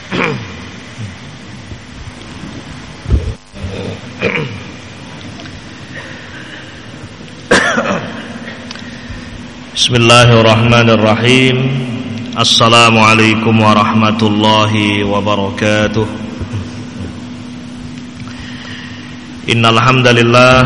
Bismillahirrahmanirrahim. Assalamualaikum warahmatullahi wabarakatuh. Innal hamdalillah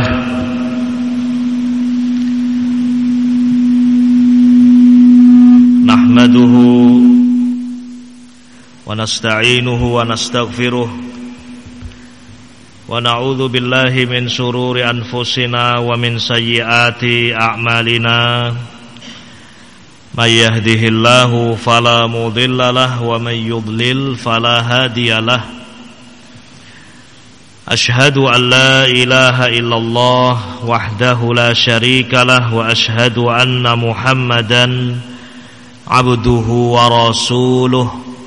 nahmaduhu wa nasta'inuhu wa nastaghfiruh wa na'udzu billahi min shururi anfusina wa min sayyiati a'malina. May yahdihillahu fala mudilla lahu wa may yudlil fala hadiya lahu. Ashhadu an la ilaha illallah wahdahu la syarika lahu wa ashhadu anna Muhammadan abduhu wa rasuluh.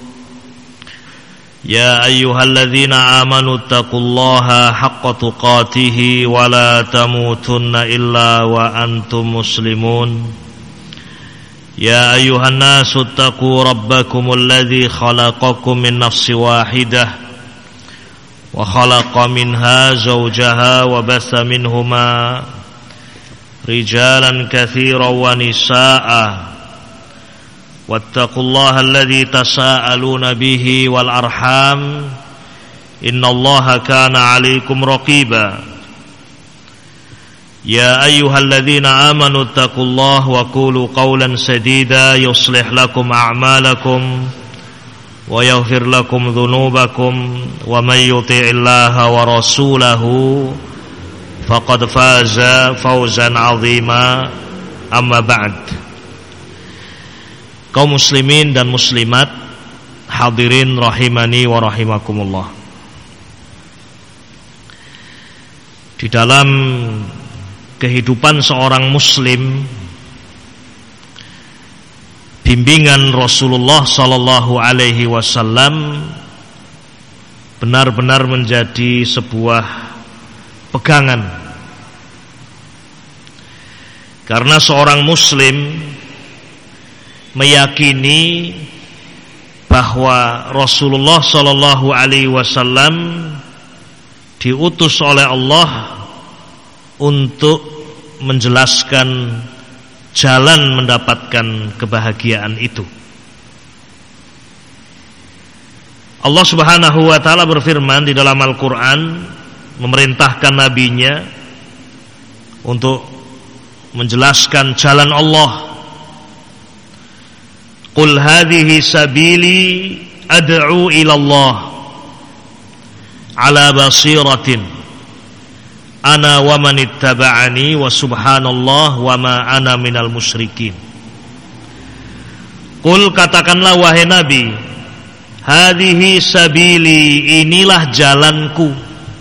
Ya ayyuhalladzina amanu taqullaha haqqa tuqatih wa la tamutunna illa wa antum muslimun. Ya ayyuhan nasu taqu rabbakumul ladzi khalaqakum min nafsin wahidah wa khalaqa minha zawjaha wa bassa minhuma rijalan katsiran wa nisaa'a wattaqullaha alladzi tasaaluna bihi wal arham innallaha kana 'alaikum raqiba. Ya ayyuhalladzina amanu taqullaha wa qulu qawlan sadida yuslih lakum a'malakum wa yaghfir lakum dhunubakum wa may yuti'illaha wa rasulahu faqad faza fawzan 'azima. Amma ba'd. Kaum muslimin dan muslimat, hadirin rahimani wa rahimakumullah. Di dalam kehidupan seorang muslim, bimbingan Rasulullah sallallahu alaihi wasallam benar-benar menjadi sebuah pegangan. Karena seorang muslim meyakini bahwa Rasulullah sallallahu alaihi wasallam diutus oleh Allah untuk menjelaskan jalan mendapatkan kebahagiaan itu. Allah Subhanahu wa taala berfirman di dalam Al-Qur'an, memerintahkan nabinya untuk menjelaskan jalan Allah. Qul hadhihi sabili ad'u ila Allah ala basiratin ana wa man ittaba'ani wa subhanallah wa ma ana minal musyrikin. Qul, katakanlah wahai Nabi, hadhihi sabili, inilah jalanku.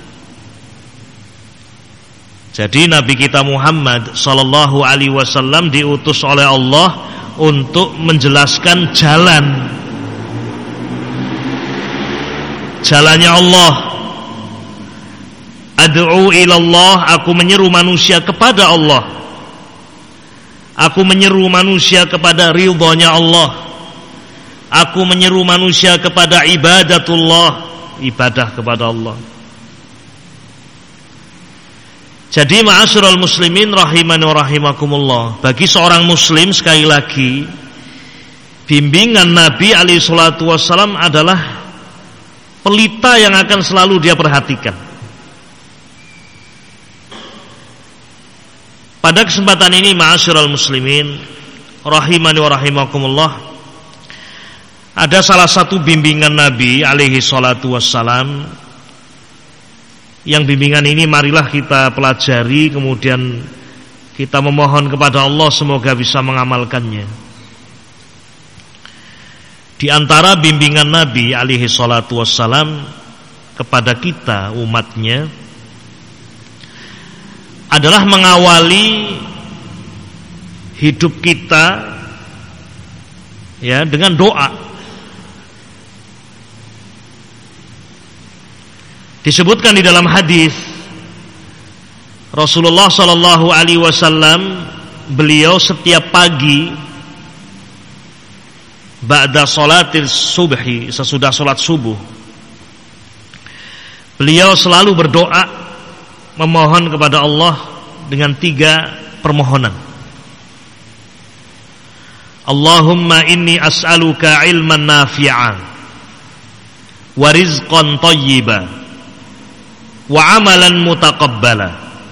Jadi Nabi kita Muhammad sallallahu alaihi wasallam diutus oleh Allah untuk menjelaskan jalannya Allah. Ad'u ilallah, aku menyeru manusia kepada Allah. Aku menyeru manusia kepada ridhonya Allah. Aku menyeru manusia kepada ibadatullah, ibadah kepada Allah. Jadi ma'asyiral muslimin rahimani wa rahimakumullah, bagi seorang muslim sekali lagi, bimbingan Nabi alaihi salatu wassalam adalah pelita yang akan selalu dia perhatikan. Pada kesempatan ini ma'asyiral muslimin rahimani wa rahimakumullah, ada salah satu bimbingan Nabi alaihi salatu wassalam, yang bimbingan ini marilah kita pelajari, kemudian kita memohon kepada Allah semoga bisa mengamalkannya. Di antara bimbingan Nabi alaihi salatu wassalam kepada kita umatnya adalah mengawali hidup kita ya dengan doa. Disebutkan di dalam hadis Rasulullah sallallahu alaihi wasallam, beliau setiap pagi ba'da salatil subhi, sesudah salat subuh, beliau selalu berdoa memohon kepada Allah dengan 3 permohonan. Allahumma inni as'aluka ilman nafi'an wa rizqan thayyiban wa amalan mutaqabbala.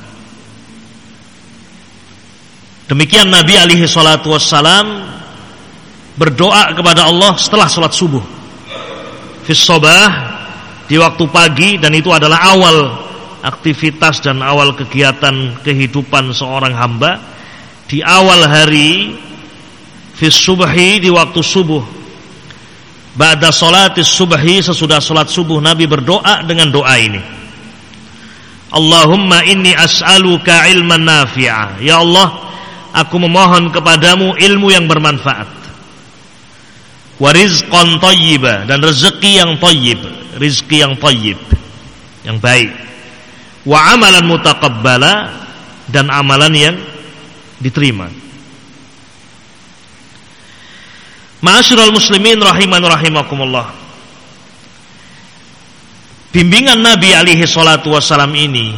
Demikian Nabi alaihi salatu wassalam berdoa kepada Allah setelah salat subuh, fis sabah, di waktu pagi, dan itu adalah awal aktivitas dan awal kegiatan kehidupan seorang hamba. Di awal hari, fis subhi, di waktu subuh, ba'da salatis subhi, sesudah salat subuh, Nabi berdoa dengan doa ini. Allahumma inni as'aluka ilman nafi'a, ya Allah, aku memohon kepadamu ilmu yang bermanfaat, wa rizqan thayyiba, dan rezeki yang thayyib, rezeki yang thayyib, yang baik, wa amalan mutaqabbala, dan amalan yang diterima. Ma'asyiral muslimin rahiman rahimakumullah, bimbingan Nabi alaihi salatu wassalam ini,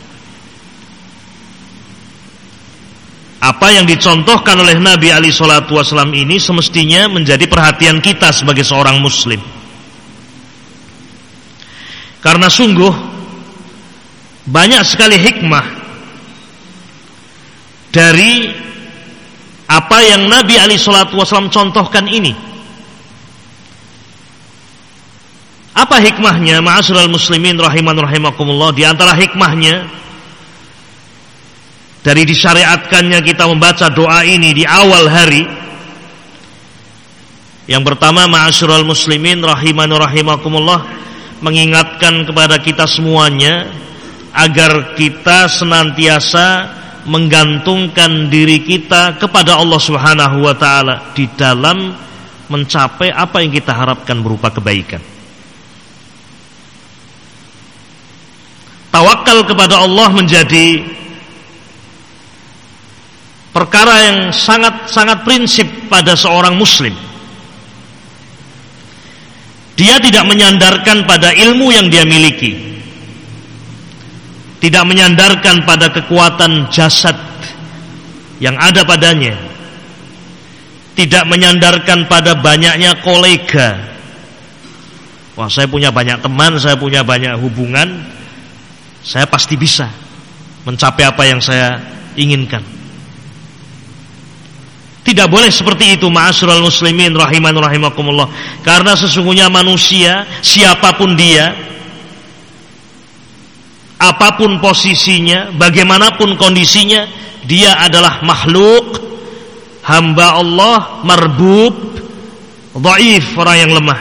apa yang dicontohkan oleh Nabi alaihi salatu wassalam ini semestinya menjadi perhatian kita sebagai seorang muslim. Karena sungguh banyak sekali hikmah dari apa yang Nabi alaihi salatu wassalam contohkan ini. Apa hikmahnya, ma'asyiral muslimin rahiman rahimakumullah? Di antara hikmahnya dari disyariatkannya kita membaca doa ini di awal hari, yang pertama, ma'asyiral muslimin rahiman rahimakumullah, mengingatkan kepada kita semuanya agar kita senantiasa menggantungkan diri kita kepada Allah Subhanahu wa taala di dalam mencapai apa yang kita harapkan berupa kebaikan. Tawakal kepada Allah menjadi perkara yang sangat prinsip pada seorang muslim. Dia tidak menyandarkan pada ilmu yang dia miliki, tidak menyandarkan pada kekuatan jasad yang ada padanya, tidak menyandarkan pada banyaknya kolega. Wah, saya punya banyak teman, saya punya banyak hubungan, saya pasti bisa mencapai apa yang saya inginkan. Tidak boleh seperti itu, ma'asyiral muslimin rahiman rahimakumullah. Karena sesungguhnya manusia, siapapun dia, apapun posisinya, bagaimanapun kondisinya, dia adalah makhluk, hamba Allah, marbub, dhaif, orang yang lemah.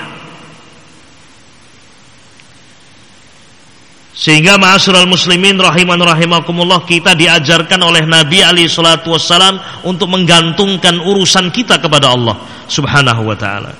Sehingga ma'asyiral muslimin rahiman rahimakumullah, kita diajarkan oleh Nabi alaihi salatu wassalam untuk menggantungkan urusan kita kepada Allah Subhanahu wa taala.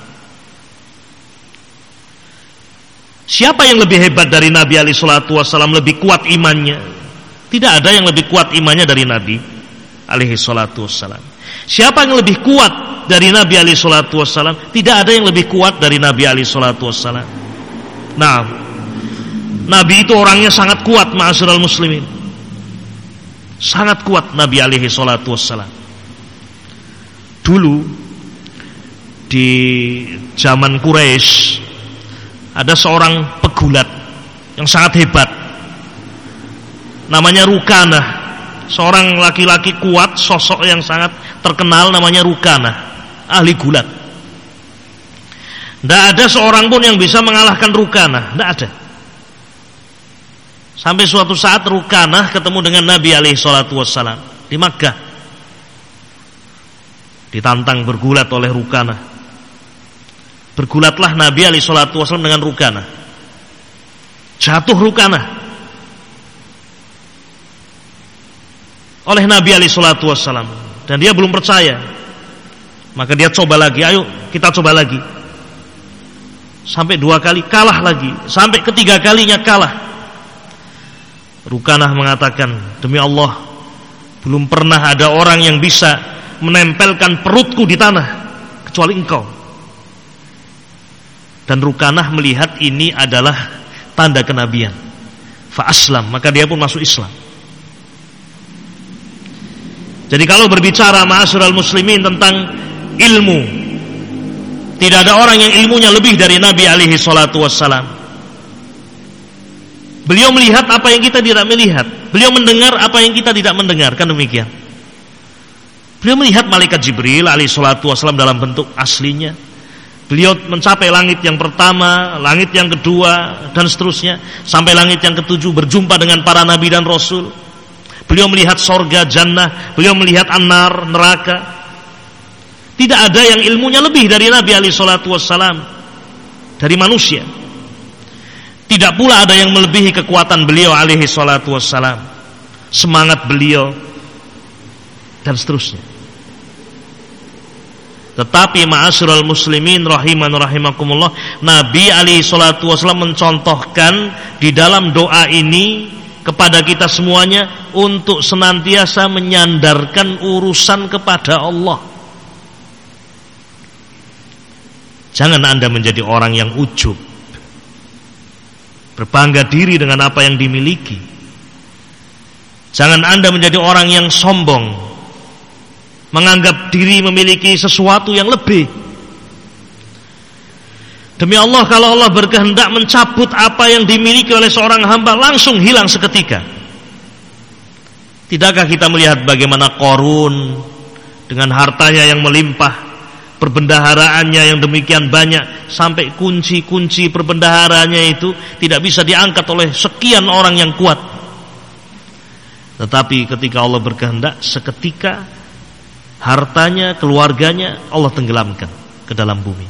Siapa yang lebih hebat dari Nabi alaihi salatu wassalam, lebih kuat imannya? Tidak ada yang lebih kuat imannya dari Nabi alaihi salatu wassalam. Siapa yang lebih kuat dari Nabi alaihi salatu wassalam? Tidak ada yang lebih kuat dari Nabi alaihi salatu wassalam. Nah, Nabi itu orangnya sangat kuat, ma'asyiral muslimin. Sangat kuat Nabi alaihi salatu wassalam. Dulu di zaman Quraisy ada seorang pegulat yang sangat hebat, namanya Rukanah. Seorang laki-laki kuat, sosok yang sangat terkenal, namanya Rukanah, ahli gulat. Tidak ada seorang pun yang bisa mengalahkan Rukanah, tidak ada. Sampai suatu saat Rukanah ketemu dengan Nabi alaihi salatu wassalam di Makkah. Ditantang bergulat oleh Rukanah. Bergulatlah Nabi alaihi salatu wassalam dengan Rukanah. Jatuh Rukanah oleh Nabi alaihi salatu wassalam, dan dia belum percaya. Maka dia coba lagi, ayo kita coba lagi. Sampai 2 kali kalah lagi, sampai ketiga kalinya kalah. Rukanah mengatakan, demi Allah, belum pernah ada orang yang bisa menempelkan perutku di tanah kecuali engkau. Dan Rukanah melihat ini adalah tanda kenabian. Fa aslam, maka dia pun masuk Islam. Jadi kalau berbicara ma'asyiral muslimin tentang ilmu, tidak ada orang yang ilmunya lebih dari Nabi alaihi salatu wassalam. Beliau melihat apa yang kita tidak melihat. Beliau mendengar apa yang kita tidak mendengar, kan demikian. Beliau melihat malaikat Jibril alaihi salatu wassalam dalam bentuk aslinya. Beliau mencapai langit yang pertama, langit yang kedua, dan seterusnya sampai langit yang ketujuh, berjumpa dengan para nabi dan rasul. Beliau melihat sorga, jannah. Beliau melihat an-nar, neraka. Tidak ada yang ilmunya lebih dari Nabi alaihi salatu wassalam, dari manusia. Tidak pula ada yang melebihi kekuatan beliau alaihi salatu wassalam, semangat beliau, dan seterusnya. Tetapi ma'asyiral muslimin rahiman rahimakumullah, Nabi alaihi salatu wasallam mencontohkan di dalam doa ini kepada kita semuanya untuk senantiasa menyandarkan urusan kepada Allah. Jangan Anda menjadi orang yang ujub, berbangga diri dengan apa yang dimiliki. Jangan Anda menjadi orang yang sombong, menganggap diri memiliki sesuatu yang lebih. Demi Allah, kalau Allah berkehendak mencabut apa yang dimiliki oleh seorang hamba, langsung hilang seketika. Tidakkah kita melihat bagaimana Qarun dengan hartanya yang melimpah, perbendaharaannya yang demikian banyak, sampai kunci-kunci perbendaharaannya itu tidak bisa diangkat oleh sekian orang yang kuat. Tetapi ketika Allah berkehendak, seketika hartanya, keluarganya Allah tenggelamkan ke dalam bumi.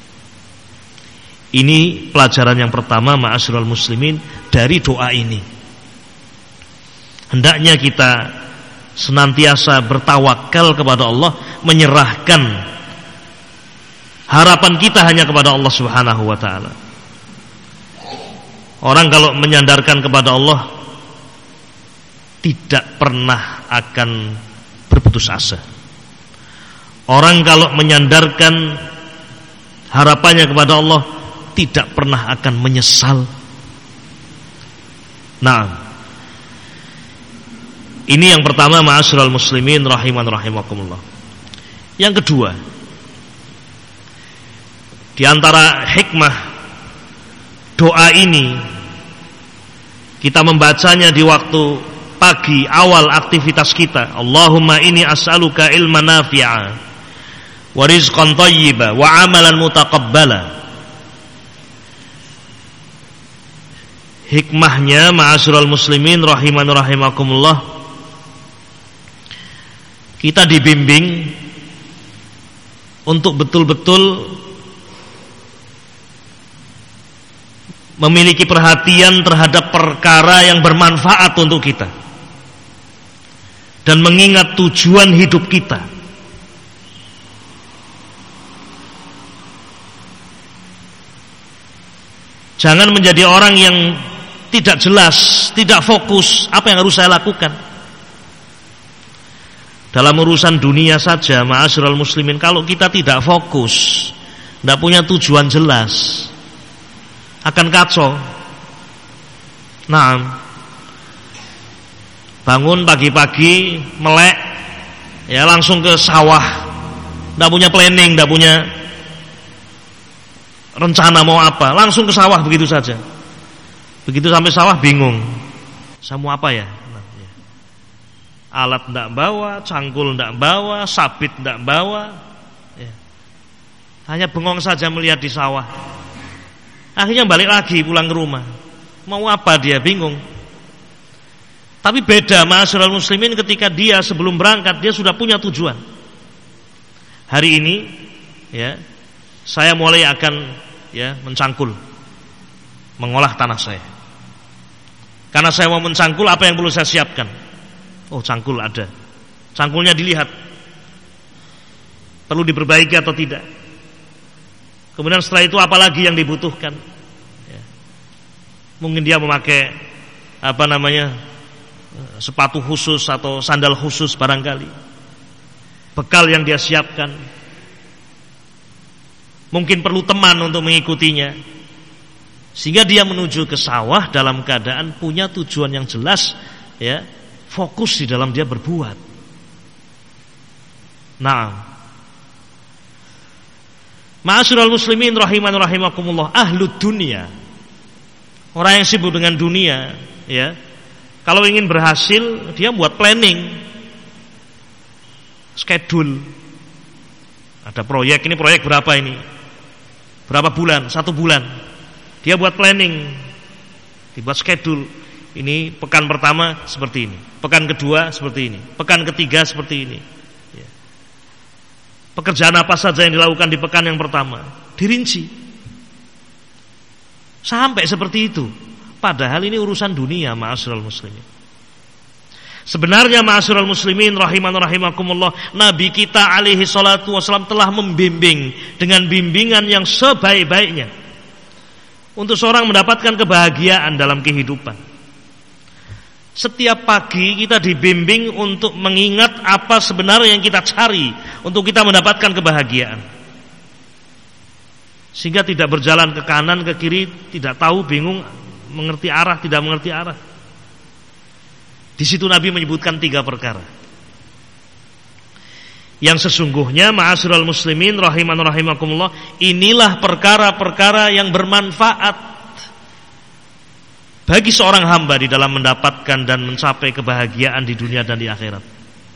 Ini pelajaran yang pertama ma'asyiral muslimin dari doa ini. Hendaknya kita senantiasa bertawakal kepada Allah, menyerahkan harapan kita hanya kepada Allah Subhanahu wa taala. Orang kalau menyandarkan kepada Allah tidak pernah akan berputus asa. Orang kalau menyandarkan harapannya kepada Allah tidak pernah akan menyesal. Nah, ini yang pertama ma'asyiral muslimin rahiman rahimakumullah. Yang kedua, di antara hikmah doa ini, kita membacanya di waktu pagi awal aktivitas kita. Allahumma inni as'aluka ilman nafi'a wa rizqan thayyiba wa amalan mutaqabbala. Hikmahnya ma'asyiral muslimin rahiman rahimakumullah, kita dibimbing untuk betul-betul memiliki perhatian terhadap perkara yang bermanfaat untuk kita dan mengingat tujuan hidup kita. Jangan menjadi orang yang tidak jelas, tidak fokus apa yang harus saya lakukan. Dalam urusan dunia saja, ma'asyiral muslimin, kalau kita tidak fokus, tidak punya tujuan jelas, akan kacau. Nah, bangun pagi-pagi melek, ya langsung ke sawah, tidak punya planning, tidak punya rencana mau apa, langsung ke sawah begitu saja. Begitu sampai sawah bingung, saya mau apa ya? Alat tidak bawa, cangkul tidak bawa, sabit tidak bawa, ya. Hanya bengong saja melihat di sawah. Akhirnya balik lagi pulang ke rumah. Mau apa dia, bingung. Tapi beda ma'asyiral muslimin ketika dia sebelum berangkat dia sudah punya tujuan. Hari ini, ya, saya mulai akan mencangkul, mengolah tanah saya. Karena saya mau mencangkul, apa yang perlu saya siapkan? Oh, cangkul ada. Cangkulnya dilihat, perlu diperbaiki atau tidak. Kemudian setelah itu apalagi yang dibutuhkan? Ya. Mungkin dia memakai sepatu khusus atau sandal khusus barangkali. Bekal yang dia siapkan. mungkin perlu teman untuk mengikutinya, sehingga dia menuju ke sawah dalam keadaan punya tujuan yang jelas, ya, fokus di dalam dia berbuat. Nah, ma'asyiral muslimin rahiman rahimakumullah, ahlud dunia, orang yang sibuk dengan dunia, ya, kalau ingin berhasil dia buat planning, schedule. Ada proyek, ini proyek berapa ini? Berapa bulan? 1 bulan. Dia buat planning, dibuat schedule. Ini pekan pertama seperti ini, pekan kedua seperti ini, pekan ketiga seperti ini. Ya. Pekerjaan apa saja yang dilakukan di pekan yang pertama dirinci. Sampai seperti itu. Padahal ini urusan dunia, ma'asyiral muslimin. Sebenarnya ma'asyiral muslimin rahiman rahimakumullah, Nabi kita alaihi salatu wasallam telah membimbing dengan bimbingan yang sebaik-baiknya untuk seorang mendapatkan kebahagiaan dalam kehidupan. Setiap pagi kita dibimbing untuk mengingat apa sebenarnya yang kita cari untuk kita mendapatkan kebahagiaan, sehingga tidak berjalan ke kanan ke kiri, tidak tahu, bingung, mengerti arah, tidak mengerti arah. Di situ Nabi menyebutkan 3 perkara yang sesungguhnya, ma'asyiral muslimin rahiman rahimakumullah, inilah perkara-perkara yang bermanfaat bagi seorang hamba di dalam mendapatkan dan mencapai kebahagiaan di dunia dan di akhirat.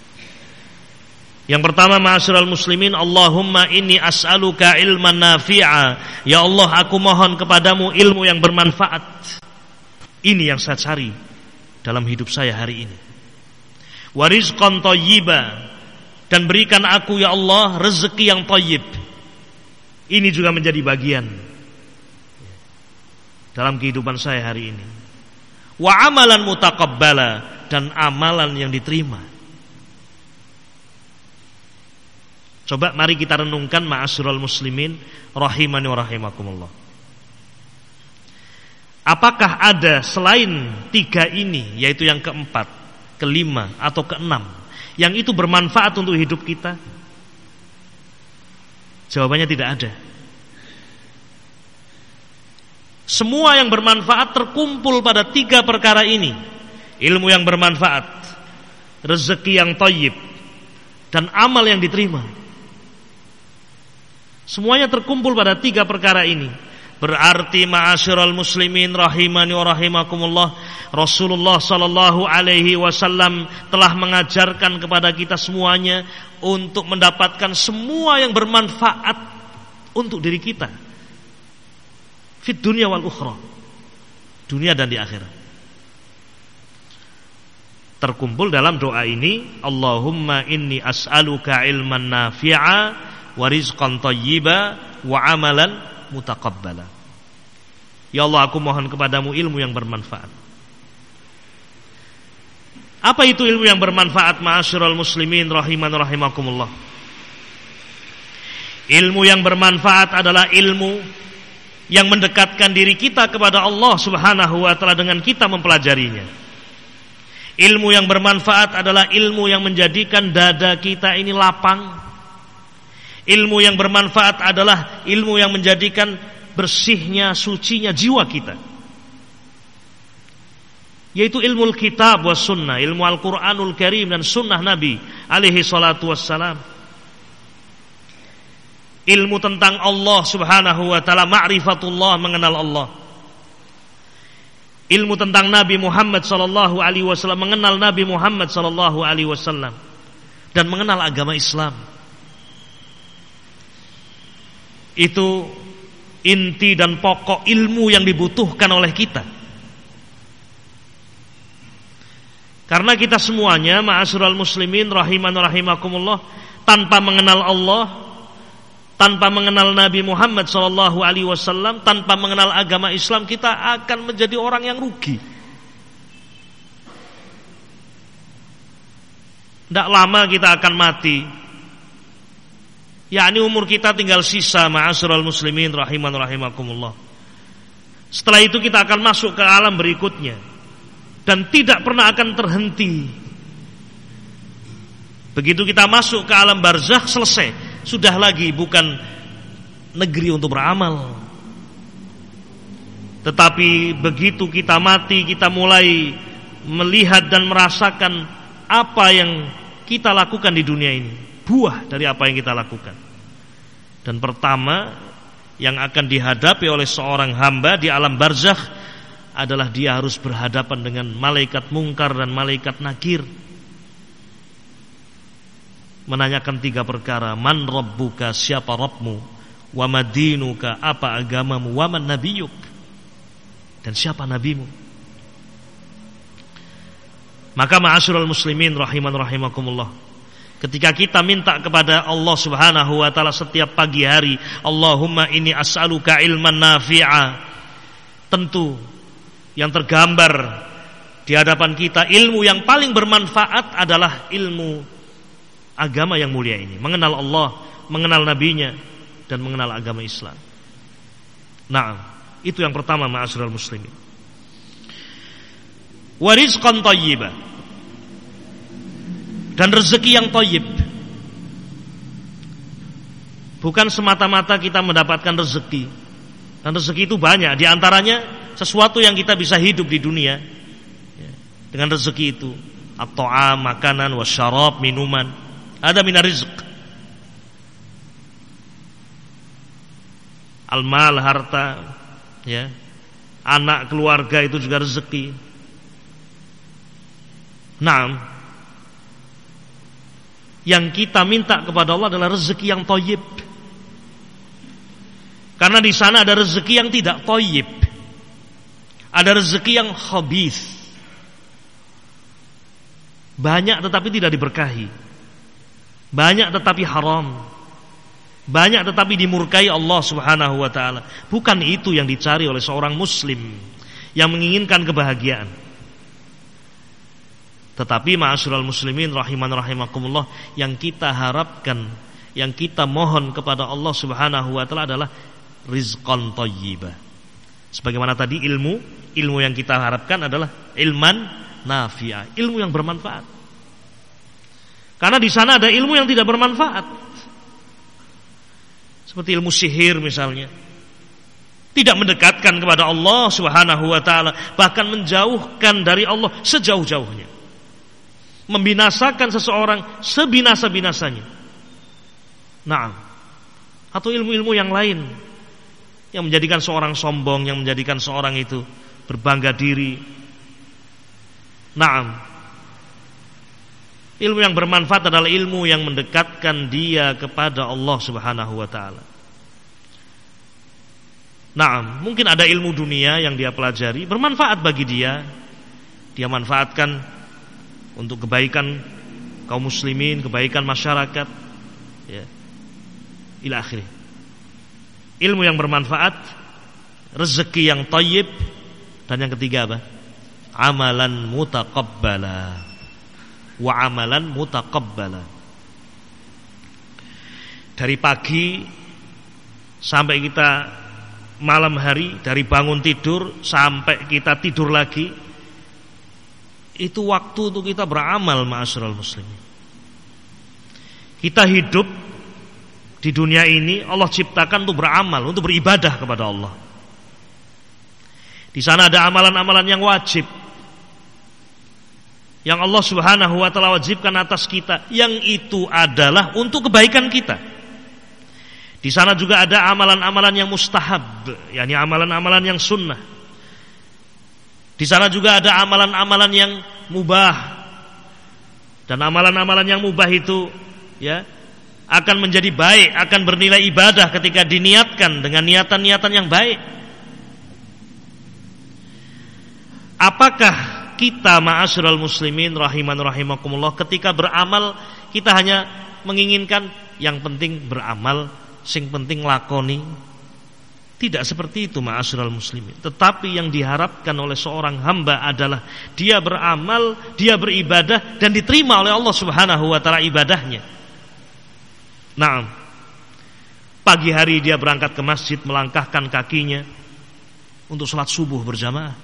Yang pertama, ma'asyiral muslimin, Allahumma inni as'aluka ilman nafi'a. Ya Allah, aku mohon kepadamu ilmu yang bermanfaat. Ini yang saya cari dalam hidup saya hari ini. Wa rizqan thayyiba, dan berikan aku ya Allah rezeki yang thayyib. Ini juga menjadi bagian dalam kehidupan saya hari ini. Wa amalan mutaqabbala, dan amalan yang diterima. Coba mari kita renungkan ma'asyiral muslimin rahimani wa rahimakumullah. Apakah ada selain 3 ini, yaitu yang keempat, kelima, atau keenam, yang itu bermanfaat untuk hidup kita? Jawabannya tidak ada. Semua yang bermanfaat terkumpul pada 3 perkara ini. Ilmu yang bermanfaat, rezeki yang thayyib, dan amal yang diterima. Semuanya terkumpul pada 3 perkara ini. Berarti ma'asyiral muslimin rahimani wa rahimakumullah, Rasulullah sallallahu alaihi wasallam telah mengajarkan kepada kita semuanya untuk mendapatkan semua yang bermanfaat untuk diri kita fid dunya wal ukhra, dunia dan di akhirat. Terkumpul dalam doa ini, Allahumma inni as'aluka ilman nafi'a wa rizqan thayyiba wa amalan mutaqabbala. Ya Allah, aku mohon kepadamu ilmu yang bermanfaat. Apa itu ilmu yang bermanfaat, ma'asyiral muslimin rahiman rahimakumullah? Ilmu yang bermanfaat adalah ilmu yang mendekatkan diri kita kepada Allah Subhanahu wa ta'ala dengan kita mempelajarinya. Ilmu yang bermanfaat adalah ilmu yang menjadikan dada kita ini lapang. Ilmu yang bermanfaat adalah ilmu yang menjadikan bersihnya, sucinya jiwa kita, yaitu ilmu kitab was sunnah, ilmu Al-Quranul Karim dan sunnah Nabi alaihi salatu wassalam. Ilmu tentang Allah Subhanahu wa ta'ala, ma'rifatullah, mengenal Allah. Ilmu tentang Nabi Muhammad sallallahu alaihi wasallam, mengenal Nabi Muhammad sallallahu alaihi wasallam, dan mengenal agama Islam. Itu inti dan pokok ilmu yang dibutuhkan oleh kita. Karena kita semuanya, ma'asyiral muslimin rahiman rahimakumullah, tanpa mengenal Allah, tanpa mengenal Nabi Muhammad sallallahu alaihi wasallam, tanpa mengenal agama Islam, kita akan menjadi orang yang rugi. Tidak lama kita akan mati. yakni umur kita tinggal sisa, ma'asyiral muslimin rahiman rahimakumullah. Setelah itu kita akan masuk ke alam berikutnya dan tidak pernah akan terhenti. Begitu kita masuk ke alam barzakh, selesai, sudah lagi bukan negeri untuk beramal. Tetapi begitu kita mati, kita mulai melihat dan merasakan apa yang kita lakukan di dunia ini, buah dari apa yang kita lakukan. Dan pertama yang akan dihadapi oleh seorang hamba di alam barzakh adalah dia harus berhadapan dengan malaikat mungkar dan malaikat nakir, menanyakan 3 perkara: man rabbuka, siapa Rabbmu, wa madinuka, apa agamamu, wa man nabiyuk, dan siapa nabimu. Maka ma'asyiral muslimin rahiman rahimakumullah, ketika kita minta kepada Allah Subhanahu wa taala setiap pagi hari, Allahumma inni as'aluka ilman nafi'a, tentu yang tergambar di hadapan kita ilmu yang paling bermanfaat adalah ilmu agama yang mulia ini, mengenal Allah, mengenal nabinya, dan mengenal agama Islam. Nah, itu yang pertama ma'asyiral muslimin. Wa rizqan thayyiban, dan rezeki yang thayyib. Bukan semata-mata kita mendapatkan rezeki, dan rezeki itu banyak. Di antaranya sesuatu yang kita bisa hidup di dunia dengan rezeki itu, at-ta'am, makanan, wasyarab, minuman, ada minar rizq. Al-mal, harta, ya, anak, keluarga, itu juga rezeki. Naam, yang kita minta kepada Allah adalah rezeki yang thayyib. Karena di sana ada rezeki yang tidak thayyib, ada rezeki yang khabith, banyak tetapi tidak diberkahi, banyak tetapi haram, banyak tetapi dimurkai Allah Subhanahu wa taala. Bukan itu yang dicari oleh seorang muslim yang menginginkan kebahagiaan. Tetapi ma'asyiral muslimin rahiman rahimakumullah, yang kita harapkan, yang kita mohon kepada Allah Subhanahu wa taala adalah rizqan thayyiba. Sebagaimana tadi ilmu yang kita harapkan adalah ilman nafi'a, ilmu yang bermanfaat. Karena di sana ada ilmu yang tidak bermanfaat. Seperti ilmu sihir misalnya, tidak mendekatkan kepada Allah Subhanahu wa taala, bahkan menjauhkan dari Allah sejauh-jauhnya, membinasakan seseorang sebinasa-binasanya. Nah, atau ilmu-ilmu yang lain yang menjadikan seorang sombong, yang menjadikan seorang itu berbangga diri. Nah, ilmu yang bermanfaat adalah ilmu yang mendekatkan dia kepada Allah Subhanahu wa taala. Nah, mungkin ada ilmu dunia yang dia pelajari bermanfaat bagi dia, dia manfaatkan untuk kebaikan kaum muslimin, kebaikan masyarakat, ya, ila akhirih. Ilmu yang bermanfaat, rezeki yang thayyib, dan yang ketiga apa? Amalan mutaqabbala. Wa amalan mutaqabbala. Dari pagi sampai kita malam hari, dari bangun tidur sampai kita tidur lagi, itu waktu untuk kita beramal ma'asyiral muslimin. Kita hidup di dunia ini Allah ciptakan untuk beramal, untuk beribadah kepada Allah. Di sana ada amalan-amalan yang wajib, yang Allah Subhanahu wa taala wajibkan atas kita, yang itu adalah untuk kebaikan kita. Di sana juga ada amalan-amalan yang mustahab, yakni amalan-amalan yang sunnah. Di sana juga ada amalan-amalan yang mubah. Dan amalan-amalan yang mubah itu, ya, akan menjadi baik, akan bernilai ibadah ketika diniatkan dengan niatan-niatan yang baik. Apakah kita ma'asyiral muslimin rahiman rahimakumullah ketika beramal kita hanya menginginkan yang penting beramal, sing penting lakoni? Tidak seperti itu ma'asyiral muslimin. Tetapi yang diharapkan oleh seorang hamba adalah dia beramal, dia beribadah, dan diterima oleh Allah Subhanahu wa taala ibadahnya. Naam. Pagi hari dia berangkat ke masjid, melangkahkan kakinya untuk sholat subuh berjamaah.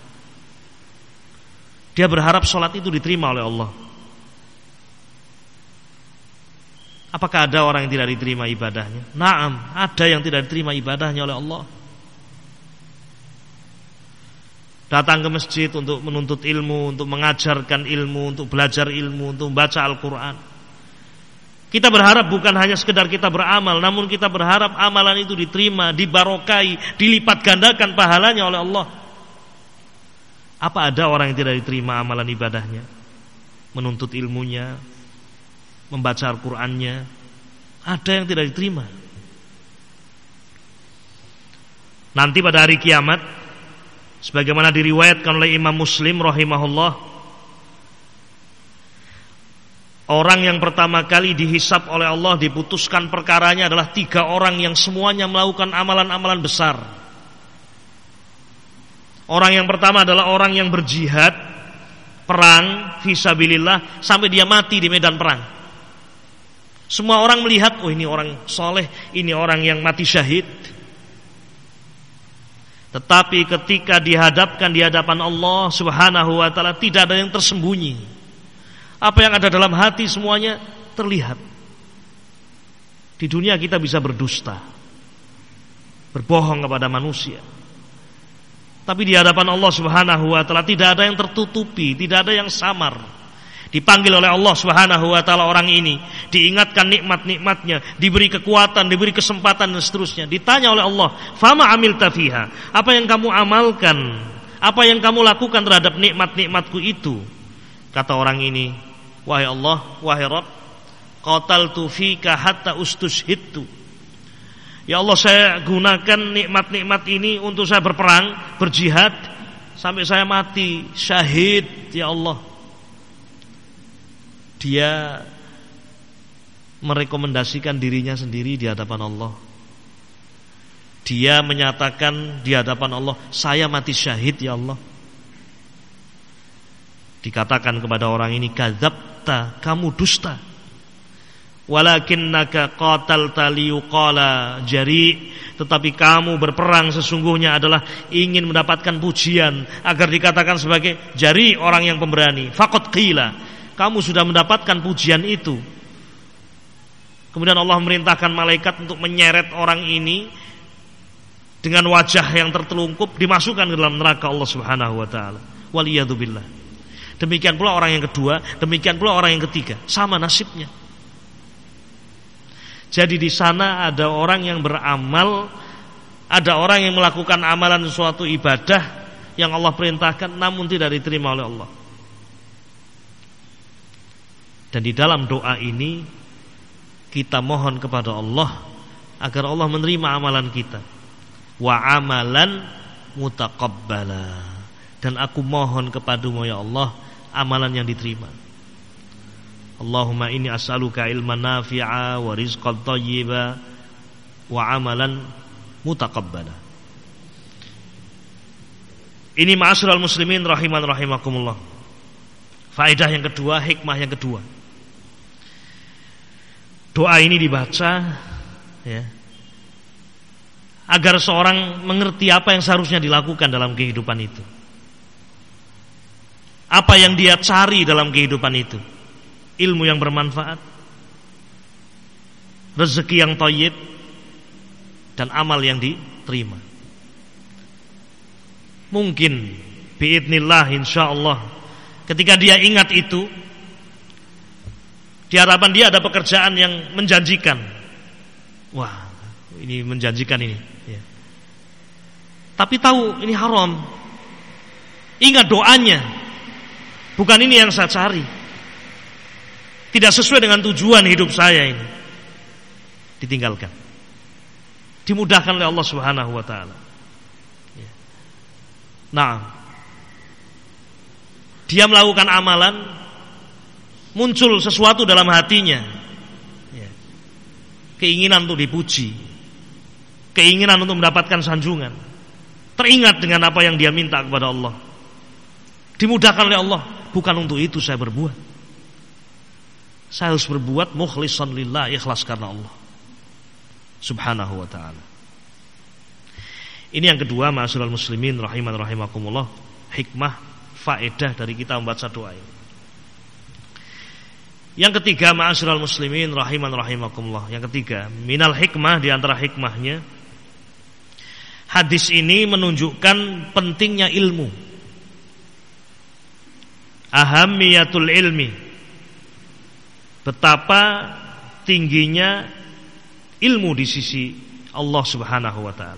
Dia berharap sholat itu diterima oleh Allah. Apakah ada orang yang tidak diterima ibadahnya? Naam, ada yang tidak diterima ibadahnya oleh Allah. Datang ke masjid untuk menuntut ilmu, untuk mengajarkan ilmu, untuk belajar ilmu, untuk membaca Al-Quran. Kita berharap bukan hanya sekedar kita beramal, namun kita berharap amalan itu diterima, dibarokai, dilipat gandakan pahalanya oleh Allah. Apa ada orang yang tidak diterima amalan ibadahnya? Menuntut ilmunya, membaca Al-Qur'annya, ada yang tidak diterima. Nanti pada hari kiamat, sebagaimana diriwayatkan oleh Imam Muslim rahimahullah, orang yang pertama kali dihisab oleh Allah, diputuskan perkaranya adalah 3 orang yang semuanya melakukan amalan-amalan besar. Orang yang pertama adalah orang yang berjihad, perang fisabilillah sampai dia mati di medan perang. Semua orang melihat, oh ini orang soleh, ini orang yang mati syahid. Tetapi ketika dihadapkan di hadapan Allah Subhanahu wa ta'ala, tidak ada yang tersembunyi. Apa yang ada dalam hati semuanya terlihat. Di dunia kita bisa berdusta, berbohong kepada manusia. Tapi di hadapan Allah Subhanahu wa ta'ala tidak ada yang tertutupi, tidak ada yang samar. Dipanggil oleh Allah Subhanahu wa ta'ala orang ini, diingatkan nikmat-nikmatnya, diberi kekuatan, diberi kesempatan dan seterusnya. Ditanya oleh Allah, "Fama amilta fiha?" Apa yang kamu amalkan? Apa yang kamu lakukan terhadap nikmat-nikmatku itu? Kata orang ini, "Wahai Allah, wahai Rabb, qataltu fika hatta ustushhidtu." Ya Allah, saya gunakan nikmat-nikmat ini untuk saya berperang, berjihad sampai saya mati syahid, ya Allah. Dia merekomendasikan dirinya sendiri di hadapan Allah. Dia menyatakan di hadapan Allah, saya mati syahid ya Allah. Dikatakan kepada orang ini, kadzabta, kamu dusta. Walakinnaka qatalta liyuqala jari, tetapi kamu berperang sesungguhnya adalah ingin mendapatkan pujian agar dikatakan sebagai jari, orang yang pemberani. Faqad qila, kamu sudah mendapatkan pujian itu. Kemudian Allah memerintahkan malaikat untuk menyeret orang ini dengan wajah yang tertelungkup, dimasukkan ke dalam neraka Allah Subhanahu wa taala. Waliyadzubillah. Demikian pula orang yang kedua, demikian pula orang yang ketiga, sama nasibnya. Jadi di sana ada orang yang beramal, ada orang yang melakukan amalan suatu ibadah yang Allah perintahkan namun tidak diterima oleh Allah. Dan di dalam doa ini kita mohon kepada Allah agar Allah menerima amalan kita. Wa amalan mutaqabbala. Dan aku mohon kepadamu ya Allah amalan yang diterima. Allahumma inni as'aluka ilman nafi'a wa rizqan thayyiba wa amalan mutaqabbala. Ini ma'asyiral muslimin rahiman rahimakumullah. Faedah yang kedua, hikmah yang kedua. Doa ini dibaca ya, agar seorang mengerti apa yang seharusnya dilakukan dalam kehidupan itu. Apa yang dia cari dalam kehidupan itu. Ilmu yang bermanfaat, rezeki yang thayyib, dan amal yang diterima. Mungkin biidznillah insyaallah ketika dia ingat itu, di hadapan dia ada pekerjaan yang menjanjikan. Wah, ini menjanjikan ini ya. Tapi tahu ini haram. Ingat doanya, bukan ini yang saya cari, tidak sesuai dengan tujuan hidup saya ini, ditinggalkan, dimudahkan oleh Allah Subhanahu wa ta'ala. Nah, dia melakukan amalan, muncul sesuatu dalam hatinya, keinginan untuk dipuji, keinginan untuk mendapatkan sanjungan, teringat dengan apa yang dia minta kepada Allah, dimudahkan oleh Allah. Bukan untuk itu saya berbuat, saya harus berbuat mukhlishan lillah, ikhlas karena Allah Subhanahu wa ta'ala. Ini yang kedua, ma'asyiral muslimin rahiman rahimakumullah, hikmah, faedah dari kita membaca doa ini. Yang ketiga, ma'asyiral muslimin rahiman rahimakumullah. Yang ketiga, minal hikmah, di antara hikmahnya, hadis ini menunjukkan pentingnya ilmu. Ahammiyatul ilmi. Betapa tingginya ilmu di sisi Allah Subhanahu wa taala.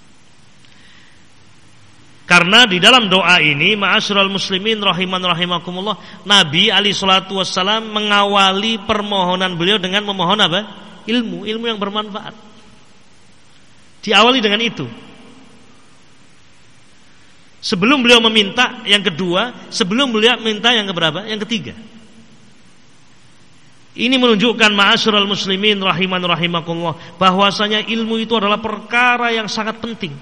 Karena di dalam doa ini, ma'asyiral muslimin rahiman rahimakumullah, Nabi alaihi salatu wassalam mengawali permohonan beliau dengan memohon apa? Ilmu yang bermanfaat. Diawali dengan itu. Sebelum beliau meminta yang kedua, sebelum beliau minta yang keberapa? Yang ketiga. Ini menunjukkan ma'asyiral muslimin rahiman rahimakumullah, bahwasanya ilmu itu adalah perkara yang sangat penting.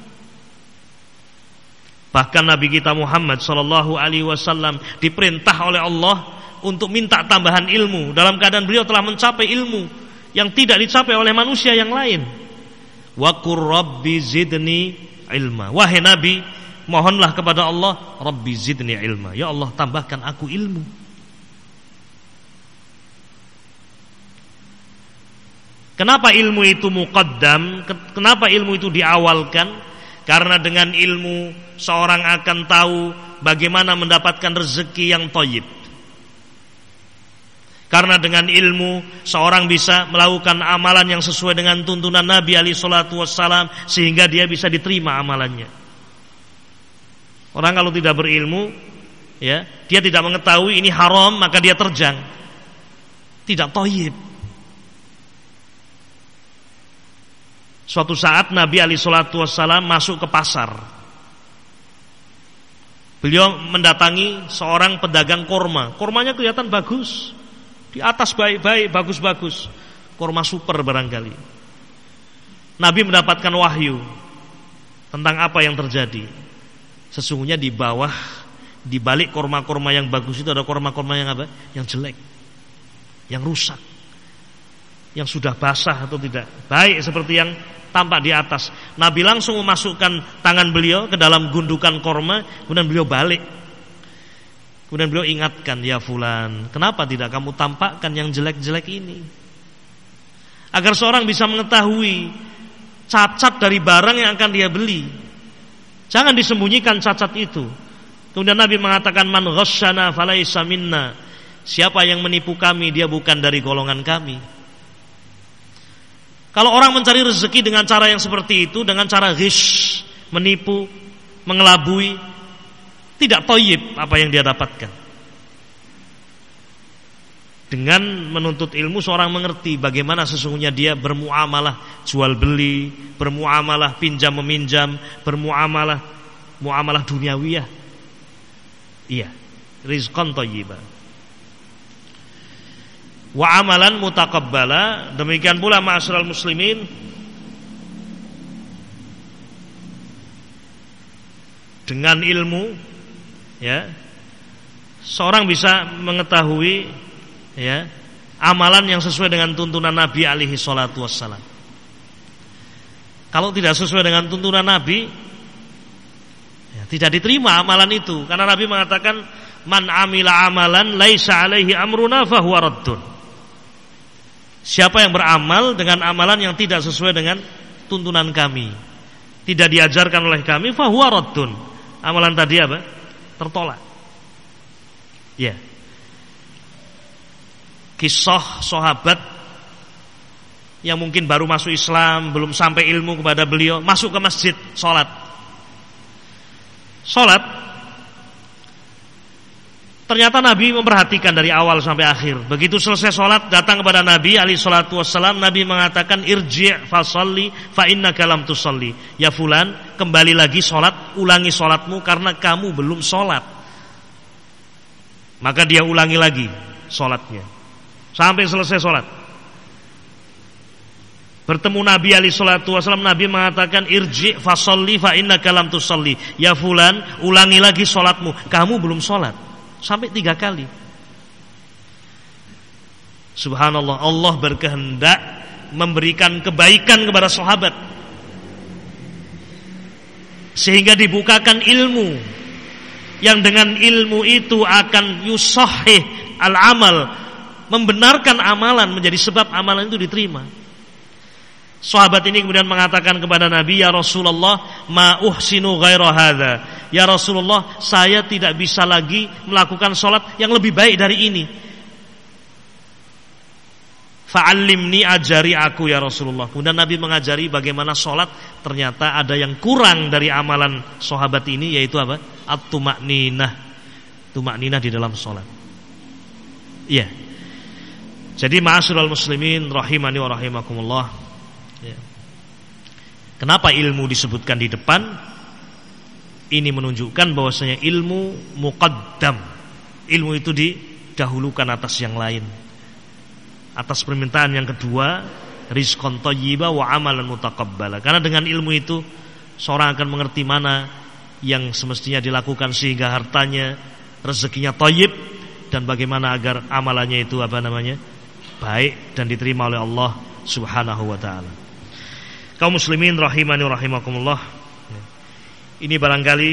Bahkan Nabi kita Muhammad sallallahu alaihi wasallam diperintah oleh Allah untuk minta tambahan ilmu dalam keadaan beliau telah mencapai ilmu yang tidak dicapai oleh manusia yang lain. Wa qur rabbi zidni ilma. Wahai Nabi, mohonlah kepada Allah, Rabbi zidni ilma. Ya Allah, tambahkan aku ilmu. Kenapa ilmu itu muqaddam? Kenapa ilmu itu diawalkan? Karena dengan ilmu seorang akan tahu bagaimana mendapatkan rezeki yang thayyib. Karena dengan ilmu seorang bisa melakukan amalan yang sesuai dengan tuntunan Nabi alaihi salatu wassalam, sehingga dia bisa diterima amalannya. Orang kalau tidak berilmu, ya, dia tidak mengetahui ini haram, maka dia terjang. Tidak thayyib. Suatu saat Nabi alaihi salatu wassalam masuk ke pasar. Beliau mendatangi seorang pedagang korma. Kormanya kelihatan bagus, di atas baik-baik, bagus-bagus, korma super barangkali. Nabi mendapatkan wahyu tentang apa yang terjadi. Sesungguhnya di bawah, di balik korma-korma yang bagus itu ada korma-korma yang apa? Yang jelek, yang rusak, yang sudah basah atau tidak baik seperti yang tampak di atas. Nabi langsung memasukkan tangan beliau ke dalam gundukan korma, kemudian beliau balik. Kemudian beliau ingatkan, ya fulan, kenapa tidak kamu tampakkan yang jelek-jelek ini? Agar seorang bisa mengetahui cacat dari barang yang akan dia beli. Jangan disembunyikan cacat itu. Kemudian Nabi mengatakan, man ghasyana falaisa minna. Siapa yang menipu kami, dia bukan dari golongan kami. Kalau orang mencari rezeki dengan cara yang seperti itu, dengan cara ghish, menipu, mengelabui, tidak thayyib apa yang dia dapatkan. Dengan menuntut ilmu, seorang mengerti bagaimana sesungguhnya dia bermuamalah jual beli, bermuamalah pinjam meminjam, bermuamalah muamalah duniawiyah. Iya, rizqan thayyiban. Wa amalan mutaqabbala. Demikian pula ma'asyiral muslimin, dengan ilmu, ya, seorang bisa mengetahui, ya, amalan yang sesuai dengan tuntunan Nabi alaihi salatu wassalam. Kalau tidak sesuai dengan tuntunan Nabi, ya, tidak diterima amalan itu. Karena Nabi mengatakan, man amila amalan laisa alaihi amruna fahuwa raddun. Siapa yang beramal dengan amalan yang tidak sesuai dengan tuntunan kami, tidak diajarkan oleh kami, fahuwa raddun. Amalan tadi apa? Tertolak. Ya. Kisah sahabat yang mungkin baru masuk Islam, belum sampai ilmu kepada beliau, masuk ke masjid, sholat. Ternyata Nabi memperhatikan dari awal sampai akhir. Begitu selesai sholat, datang kepada Nabi alaihi salatu wassalam. Nabi mengatakan, irji' fasalli fa innaka lam tusalli. Ya fulan, kembali lagi sholat, ulangi sholatmu karena kamu belum sholat. Maka dia ulangi lagi sholatnya sampai selesai sholat. Bertemu Nabi alaihi salatu wassalam, Nabi mengatakan, irji' fasalli fa innaka lam tusalli. Ya fulan, ulangi lagi sholatmu, kamu belum sholat. Sampai 3 kali. Subhanallah, Allah berkehendak memberikan kebaikan kepada sahabat sehingga dibukakan ilmu yang dengan ilmu itu akan yusahih al-amal, membenarkan amalan menjadi sebab amalan itu diterima. Sahabat ini kemudian mengatakan kepada Nabi, "Ya Rasulullah, ma uhsinu ghaira hadza." Ya Rasulullah, saya tidak bisa lagi melakukan salat yang lebih baik dari ini. Fa'allimni, ajari aku ya Rasulullah. Kemudian Nabi mengajari bagaimana salat. Ternyata ada yang kurang dari amalan sahabat ini, yaitu apa? At-tuma'ninah. Tuma'ninah di dalam salat. Iya. Jadi ma'asyiral muslimin rahimani wa rahimakumullah. Ya. Kenapa ilmu disebutkan di depan? Ini menunjukkan bahwasanya ilmu muqaddam. Ilmu itu didahulukan atas yang lain. Atas permintaan yang kedua, rizqan thayyiba wa amalan mutaqabbala. Karena dengan ilmu itu seorang akan mengerti mana yang semestinya dilakukan sehingga hartanya, rezekinya thayyib, dan bagaimana agar amalannya itu baik dan diterima oleh Allah Subhanahu wa taala. Kaum muslimin rahimani wa rahimakumullah. Ini barangkali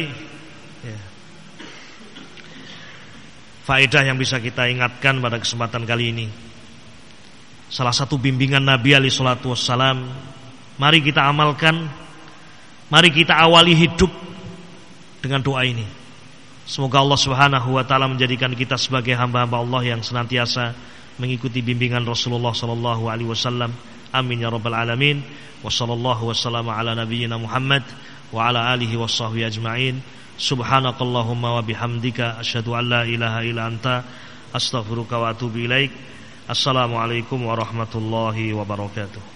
faedah yang bisa kita ingatkan pada kesempatan kali ini. Salah satu bimbingan Nabi alaihi salatu wassalam, mari kita amalkan, mari kita awali hidup dengan doa ini. Semoga Allah Subhanahu wa taala menjadikan kita sebagai hamba-hamba Allah yang senantiasa mengikuti bimbingan Rasulullah sallallahu alaihi wasallam. Amin ya rabbal alamin. Wa sallallahu wasallam ala nabiyyina Muhammad wa ala alihi washabbihi ajma'in. Subhanakallahumma wa bihamdika asyhadu an la ilaha illa anta astaghfiruka wa atubu ilaik. Assalamualaikum warahmatullahi wabarakatuh.